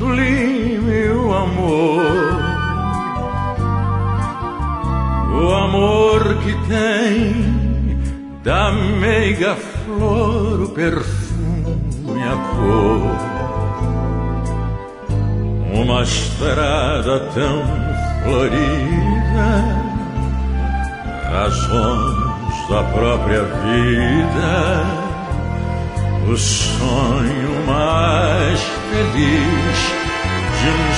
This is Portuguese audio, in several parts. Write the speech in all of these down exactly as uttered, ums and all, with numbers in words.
sublime o amor, o amor que tem da meiga flor o perfume e a cor. Uma estrada tão florida, razões da própria vida, o sonho mais feliz de um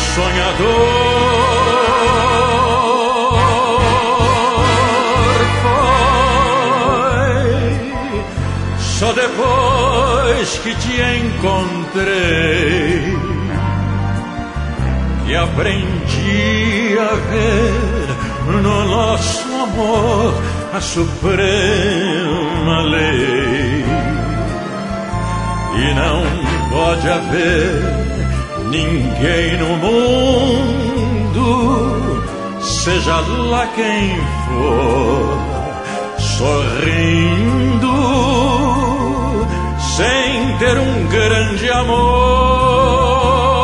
sonhador foi só depois que te encontrei que aprendi a ver no nosso amor a suprema lei. E não pode haver ninguém no mundo, seja lá quem for, sorrindo, sem ter um grande amor.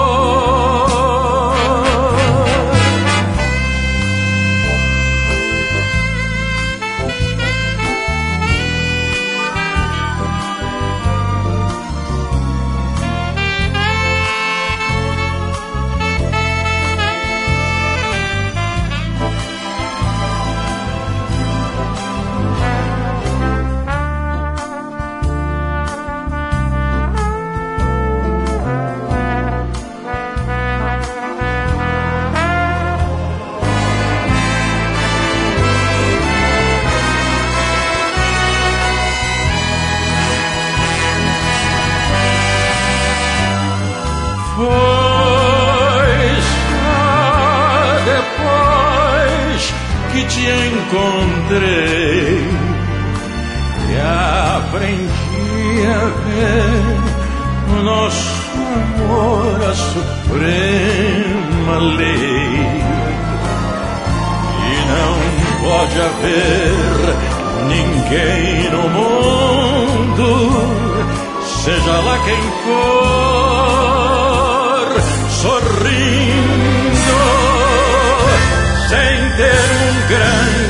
Te encontrei e aprendi a ver o nosso amor a suprema lei. E não pode haver ninguém no mundo, seja lá quem for, sorrindo, sem ter um grande